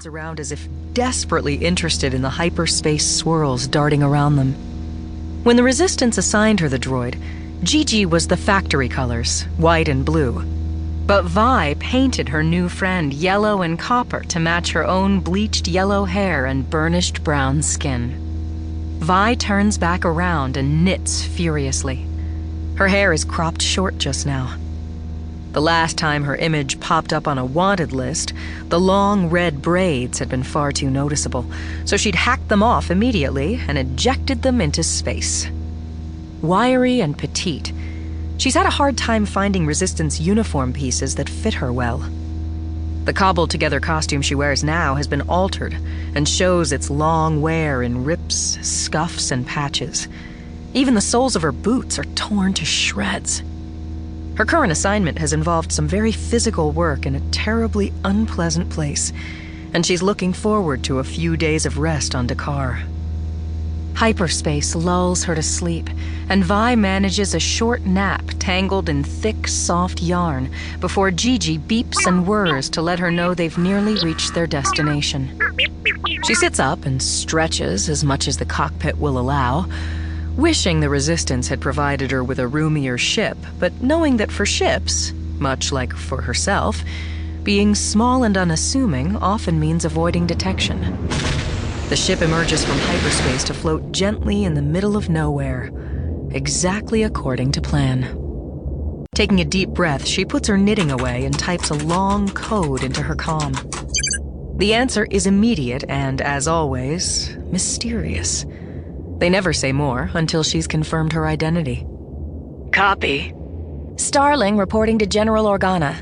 stands around as if desperately interested in the hyperspace swirls darting around them. When the Resistance assigned her the droid, Gigi was the factory colors, white and blue. But Vi painted her new friend yellow and copper to match her own bleached yellow hair and burnished brown skin. Vi turns back around and knits furiously. Her hair is cropped short just now. The last time her image popped up on a wanted list, the long red braids had been far too noticeable, so she'd hacked them off immediately and ejected them into space. Wiry and petite, she's had a hard time finding Resistance uniform pieces that fit her well. The cobbled-together costume she wears now has been altered and shows its long wear in rips, scuffs, and patches. Even the soles of her boots are torn to shreds. Her current assignment has involved some very physical work in a terribly unpleasant place, and she's looking forward to a few days of rest on D'Qar. Hyperspace lulls her to sleep, and Vi manages a short nap tangled in thick, soft yarn before Gigi beeps and whirs to let her know they've nearly reached their destination. She sits up and stretches as much as the cockpit will allow, wishing the Resistance had provided her with a roomier ship, but knowing that for ships, much like for herself, being small and unassuming often means avoiding detection. The ship emerges from hyperspace to float gently in the middle of nowhere, exactly according to plan. Taking a deep breath, she puts her knitting away and types a long code into her comm. The answer is immediate and, as always, mysterious. They never say more until she's confirmed her identity. Copy. Starling reporting to General Organa.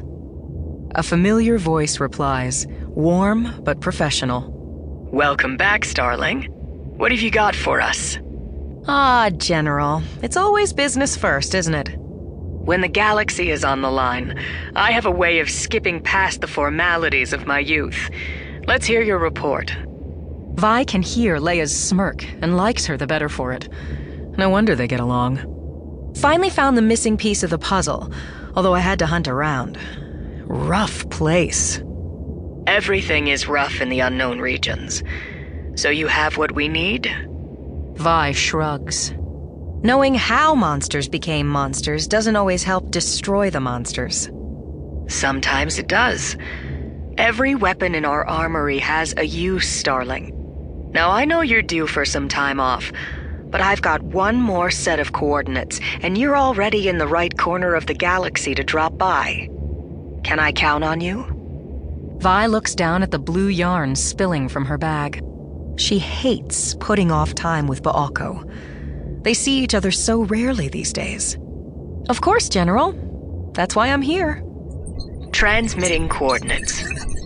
A familiar voice replies, warm but professional. Welcome back, Starling. What have you got for us? Ah, General. It's always business first, isn't it? When the galaxy is on the line, I have a way of skipping past the formalities of my youth. Let's hear your report. Vi can hear Leia's smirk and likes her the better for it. No wonder they get along. Finally found the missing piece of the puzzle, although I had to hunt around. Rough place. Everything is rough in the unknown regions. So you have what we need? Vi shrugs. Knowing how monsters became monsters doesn't always help destroy the monsters. Sometimes it does. Every weapon in our armory has a use, Starling. Now, I know you're due for some time off, but I've got one more set of coordinates, and you're already in the right corner of the galaxy to drop by. Can I count on you? Vi looks down at the blue yarn spilling from her bag. She hates putting off time with Ba'alko. They see each other so rarely these days. Of course, General. That's why I'm here. Transmitting coordinates.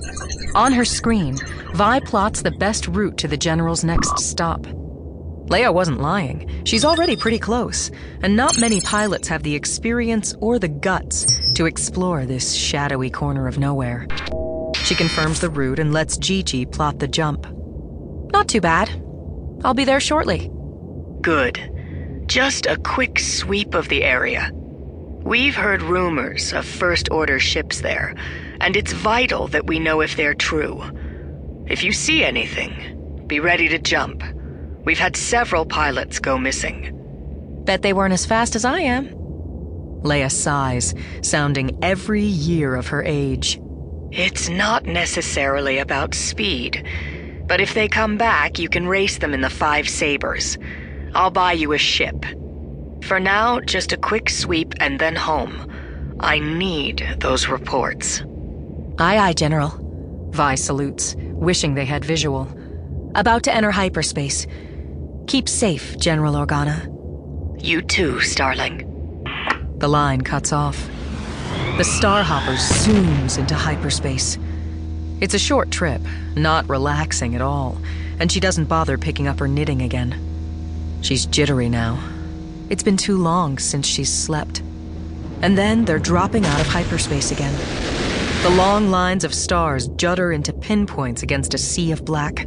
On her screen, Vi plots the best route to the General's next stop. Leia wasn't lying. She's already pretty close, and not many pilots have the experience or the guts to explore this shadowy corner of nowhere. She confirms the route and lets Gigi plot the jump. Not too bad. I'll be there shortly. Good. Just a quick sweep of the area. We've heard rumors of first-order ships there, and it's vital that we know if they're true. If you see anything, be ready to jump. We've had several pilots go missing. Bet they weren't as fast as I am. Leia sighs, sounding every year of her age. It's not necessarily about speed, but if they come back, you can race them in the 5 sabers. I'll buy you a ship. For now, just a quick sweep and then home. I need those reports. Aye, aye, General. Vi salutes, wishing they had visual. About to enter hyperspace. Keep safe, General Organa. You too, Starling. The line cuts off. The Starhopper zooms into hyperspace. It's a short trip, not relaxing at all, and she doesn't bother picking up her knitting again. She's jittery now. It's been too long since she's slept. And then they're dropping out of hyperspace again. The long lines of stars judder into pinpoints against a sea of black.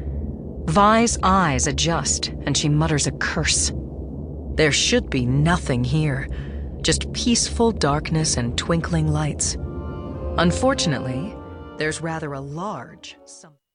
Vi's eyes adjust, and she mutters a curse. There should be nothing here, just peaceful darkness and twinkling lights. Unfortunately, there's rather a large something.